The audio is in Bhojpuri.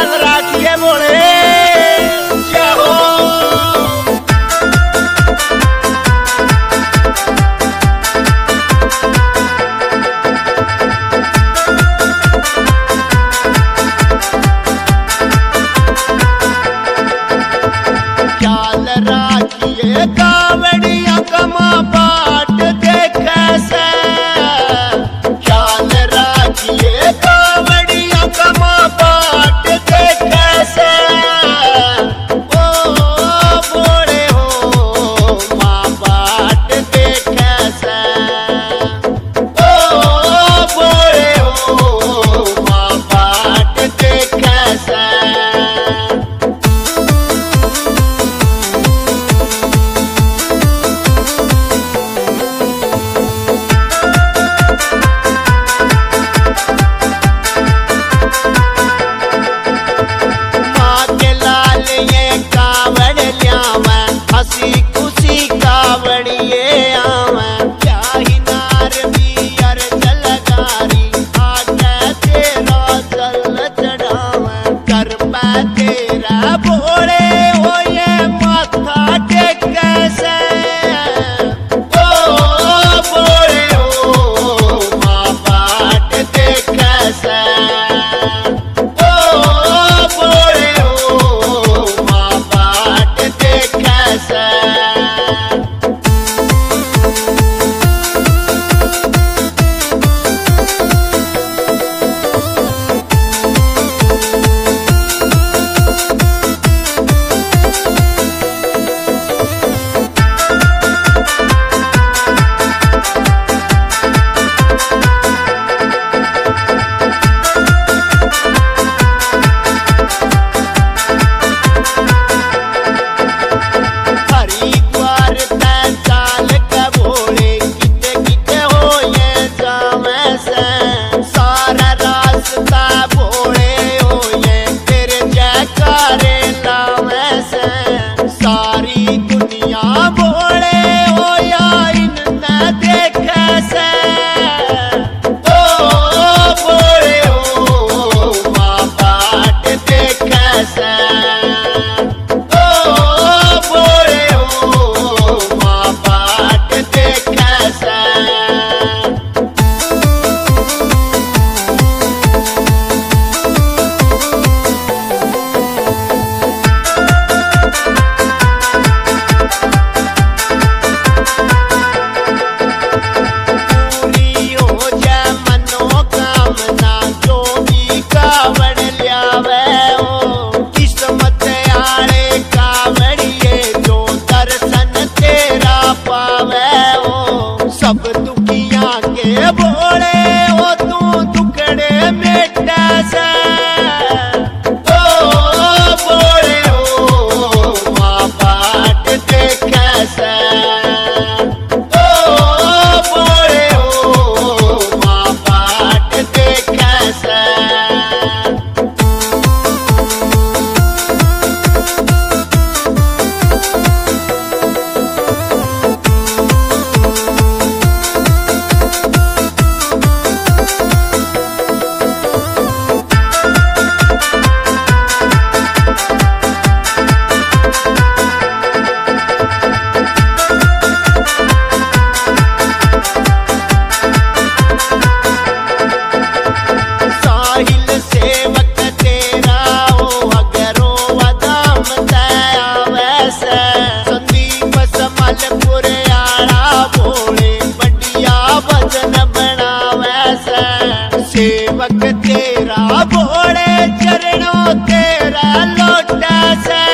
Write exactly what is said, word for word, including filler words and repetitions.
ख्याल राखिए बोले जय हो। ख्याल राखिए कावड़िया कमा बाट देखे से, ख्याल राखिए कावड़िया कमा बाट देखे से। ओ बोले हो माँ बाट देखे से, ओ बोले हो माँ बाट देखे से। हसी खुशी कावड़िए आवे, चाही नार बियर जलगारी आके तेरा जल चढ़ावे। कर पा तेरा भोले हो ये माथा टेके से। ओ भोले हो माँ बाट देखे से, ओ भोले हो माँ बाट देखे से। हरिद्वार तै चाल के भोले किते किते हो ये जावे से। सारा रास्ता भोले हो ये तेरे जयकारे लावे से। सारी दुनिया भोले हो या इनने देखे से। ओ भोले हो माँ बाट देखे से। सब दुखिया के भोले हो तू दुखड़े मेटा से। ओ भोले हो माँ बाट देखे से। ओ भोले हो माँ बाट देखे से। सेवक तेरा हो अगरो वदाम दया वैसे। संदीप समलपुर आड़ा भोले बढ़िया भजन बनावे से। सेवक तेरा भोले चरणों तेरा लौटा से।